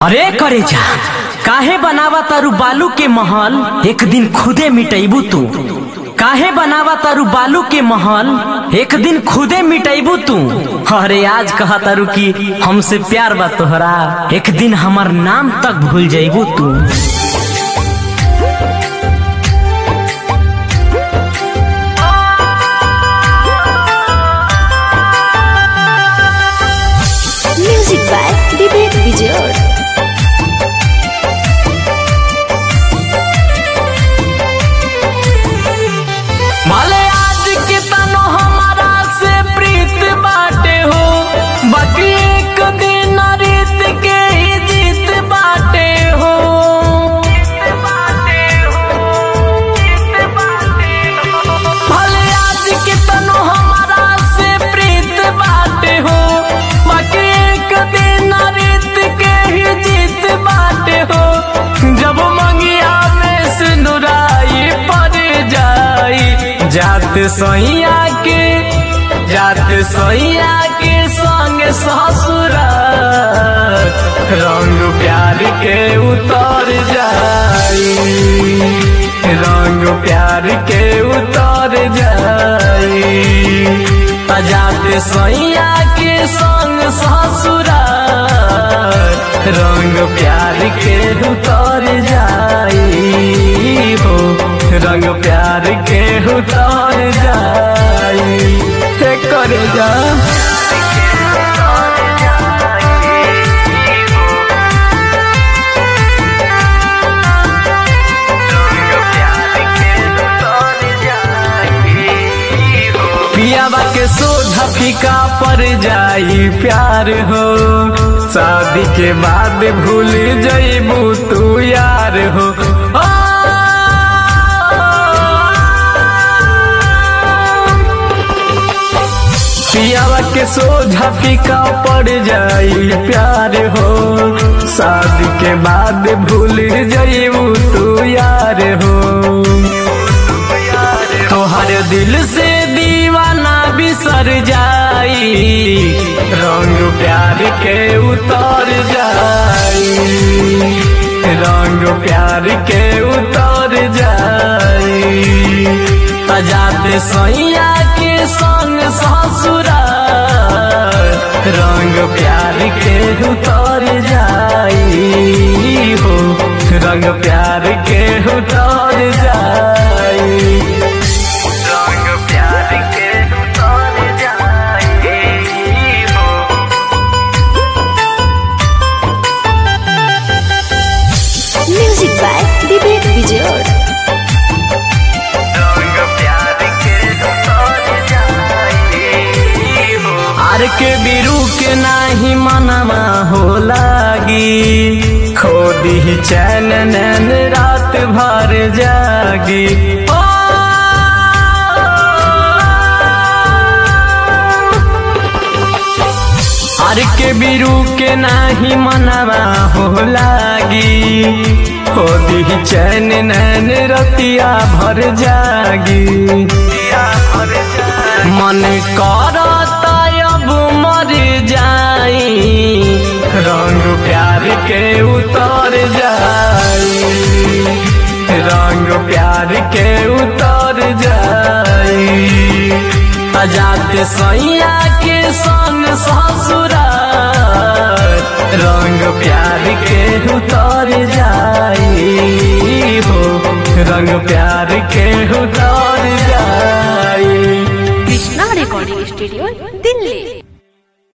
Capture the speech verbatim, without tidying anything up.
अरे करे जा काहे बनावा तारू बालू के महल, एक दिन खुदे मिटैबू तू। काहे बनावा तारू बालू के महल, एक दिन खुदे मिटैबू तू। अरे आज कहा तारू की हमसे प्यार बा तोहरा, एक दिन हमार नाम तक भूल जाइबू तू। Music by Vivek Vijay. माले आज के तनो हमारा से प्रीत बाटे हो, बाकी एक दिन रीत के ही जीत बाटे हो। माले आज के तनो हमारा से प्रीत बाटे हो, बाकी एक दिन रीत के ही जीत बाटे हो। जब मंगिया में सिंदूराई पड़ जाई, जात सैया के जात सैया के संग ससुरा, रंग प्यार के उतर जाई, रंग प्यार के उतर जाई। जात सैया के संग ससुरा, रंग प्यार के उतर जाई हो, रंग प्यार के उतर जाई। करे जा पियावा के सोझा फीका पड़ जाई प्यार हो, शादी के बाद भूल जाइबू तू यार हो। पियावा के सोझा फीका पड़ जाई प्यार हो, शादी के बाद भूल जाइबू तू यार हो। तोहर दिल से दीवाना बिसर जाई, रंग प्यार के उतर जाई, रंग प्यार के उतर जाई। जात सैया के संग ससुरा, रंग प्यार के उतर जाई हो, रंग प्यार के उतर जाई, रंग प्यार के उतर जाई हो। म्यूजिक बाय विवेक विजय। आर के बिरू के नाही मनवा हो लागी, खो दी चैन नैन रात भर जागी। ओ आर के बिरू के नाही मनवा हो लागी, खो दी चैन नैन रतिया भर जागी। मन करता अब मर जाई, रंग प्यार के उतर जाई, रंग प्यार के उतर जाई। जात सैया के संग ससुरा, रंग प्यार के उतर जाई हो, रंग प्यार के उतर जाई। Krishna recording studio Delhi.